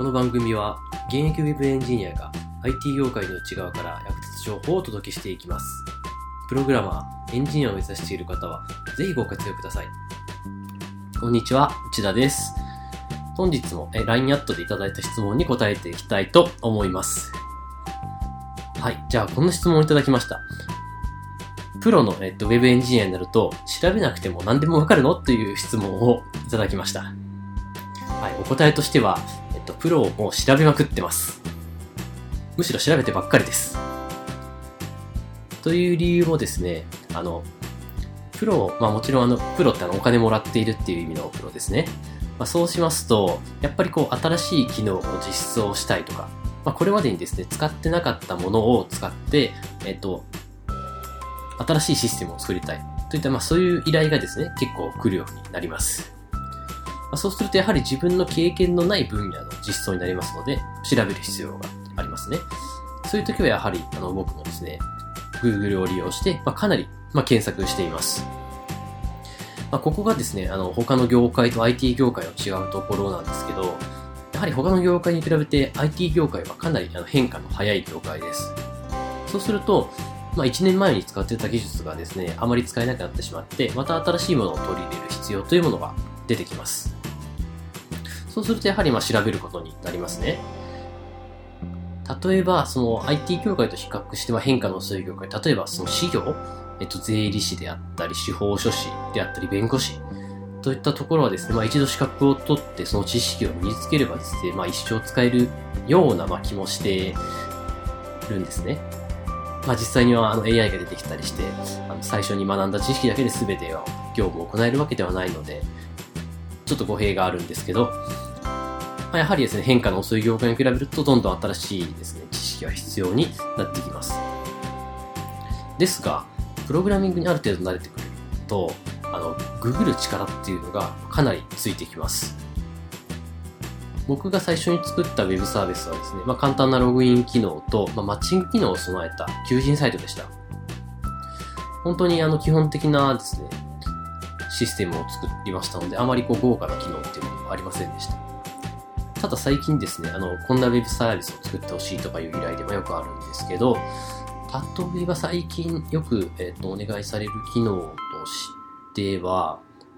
この番組は現役ウェブエンジニアが IT 業界の内側から役立つ情報をお届けしていきます。プログラマー、エンジニアを目指している方はぜひご活用ください。こんにちは、内田です。本日も LINE アットでいただいた質問に答えていきたいと思います。はい、じゃあこの質問をいただきました。プロの、ウェブエンジニアになると調べなくても何でもわかるのという質問をいただきました。はい、お答えとしては、プロをもう調べまくってます。むしろ調べてばっかりです。という理由もですね、プロ、もちろんプロってお金もらっているっていう意味のプロですね。そうしますと、やっぱり新しい機能を実装したいとか、これまでにですね、使ってなかったものを使って、新しいシステムを作りたいといった、そういう依頼がですね、結構来るようになります。そうするとやはり自分の経験のない分野の実装になりますので、調べる必要がありますね。そういう時はやはり、僕もですね、Google を利用して、かなり、検索しています。ここがですね、他の業界と IT 業界の違うところなんですけど、やはり他の業界に比べて IT 業界はかなり変化の早い業界です。そうすると、1年前に使っていた技術がですね、あまり使えなくなってしまって、また新しいものを取り入れる必要というものが出てきます。そうするとやはり調べることになりますね。例えば、IT 業界と比較して変化の遅い業界、例えば事業、税理士であったり、司法書士であったり、弁護士といったところはですね、一度資格を取ってその知識を身につければですね、一生使えるような気もしてるんですね。実際にはAI が出てきたりして、最初に学んだ知識だけで全てを業務を行えるわけではないので、ちょっと語弊があるんですけど、やはりですね、変化の遅い業界に比べるとどんどん新しいですね、知識が必要になってきます。ですが、プログラミングにある程度慣れてくると、ググる力っていうのがかなりついてきます。僕が最初に作ったウェブサービスはですね、簡単なログイン機能と、マッチング機能を備えた求人サイトでした。本当に基本的なですね、システムを作りましたので、あまり豪華な機能っていうのはありませんでした。ただ最近ですね、こんなウェブサービスを作ってほしいとかいう依頼でもよくあるんですけど、例えば最近よく、お願いされる機能としては、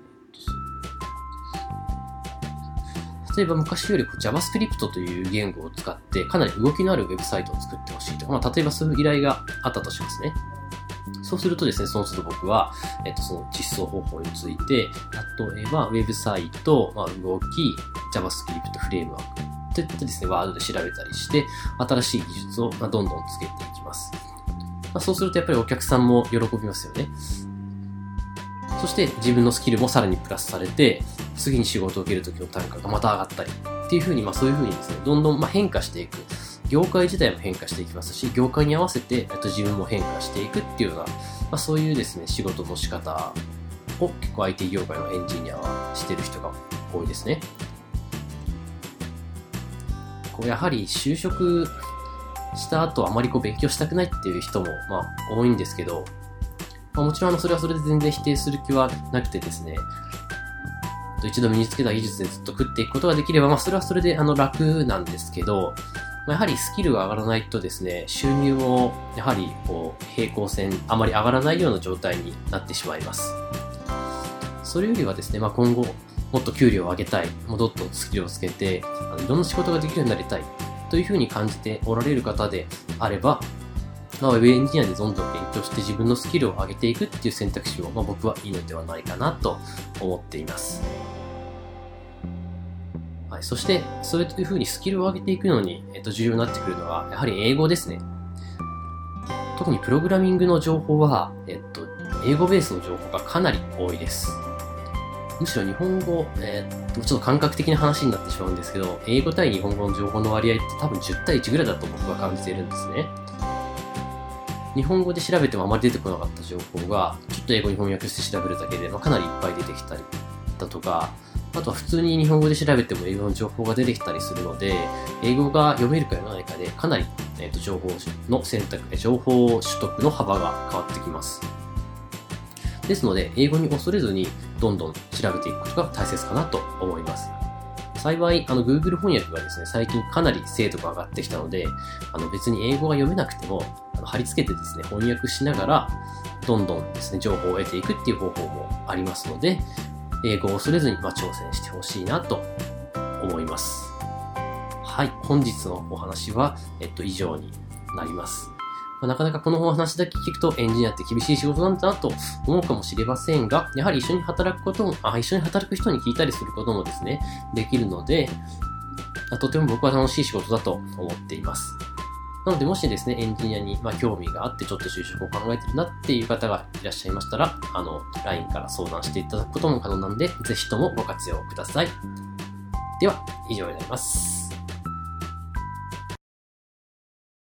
例えば昔よりJavaScript という言語を使ってかなり動きのあるウェブサイトを作ってほしいとか、例えばそういう依頼があったとしますね。そうするとですね、その都度僕は、その実装方法について、例えばウェブサイト、動き、JavaScript フレームワークといったですね、ワードで調べたりして、新しい技術をどんどんつけていきます。そうするとやっぱりお客さんも喜びますよね。そして自分のスキルもさらにプラスされて、次に仕事を受けるときの単価がまた上がったりっていう風に、そういう風にですね、どんどん変化していく。業界自体も変化していきますし、業界に合わせて自分も変化していくっていうような、そういうですね、仕事の仕方を結構 IT 業界のエンジニアはしてる人が多いですね。やはり就職した後あまり勉強したくないっていう人も多いんですけど、もちろんそれはそれで全然否定する気はなくてですね、一度身につけた技術でずっと食っていくことができれば、それはそれで楽なんですけど、やはりスキルが上がらないとですね、収入もやはり平行線あまり上がらないような状態になってしまいます。それよりはですね、今後もっと給料を上げたい、もっとスキルをつけて、いろんな仕事ができるようになりたいというふうに感じておられる方であれば、ウェブエンジニアでどんどん勉強して自分のスキルを上げていくっていう選択肢を、僕はいいのではないかなと思っています。はい、そして、そういうふうにスキルを上げていくのに、重要になってくるのは、やはり英語ですね。特にプログラミングの情報は、英語ベースの情報がかなり多いです。むしろ日本語、ちょっと感覚的な話になってしまうんですけど、英語対日本語の情報の割合って多分10対1ぐらいだと僕は感じているんですね。日本語で調べてもあまり出てこなかった情報が、ちょっと英語に翻訳して調べるだけで、かなりいっぱい出てきたりだとか、あとは普通に日本語で調べても英語の情報が出てきたりするので、英語が読めるか読めないかでかなり、情報の選択で情報取得の幅が変わってきます。ですので、英語に恐れずにどんどん調べていくことが大切かなと思います。 幸い、Google 翻訳がですね、最近かなり精度が上がってきたので、別に英語が読めなくても、貼り付けてですね、翻訳しながら、どんどんですね、情報を得ていくっていう方法もありますので、英語を恐れずに、挑戦してほしいなと思います。はい、本日のお話は、以上になります。なかなかこのお話だけ聞くとエンジニアって厳しい仕事なんだなと思うかもしれませんが、やはり一緒に働く人に聞いたりすることもですね、できるので、とても僕は楽しい仕事だと思っています。なので、もしですね、エンジニアに興味があってちょっと就職を考えてるなっていう方がいらっしゃいましたら、LINE から相談していただくことも可能なので、ぜひともご活用ください。では、以上になります。